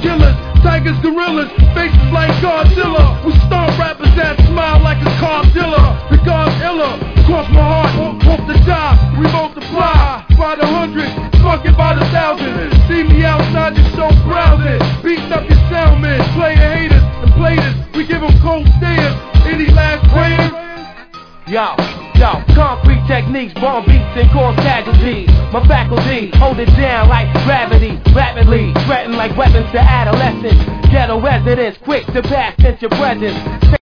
killers, tigers, gorillas, faces like Godzilla. We stomp rappers that smile like a car dealer. The God's iller, cross my heart, hope to die. We multiply by the hundreds, fuck it by the thousands. See me outside your show browsing, beating up your sound man, player haters and players. We give them cold stares. Any last prayers? Yo, concrete techniques, bomb beats and cause casualties. My faculty, hold it down like gravity, rapidly, threaten like weapons to adolescents. Ghetto residents, quick to pass into your presence.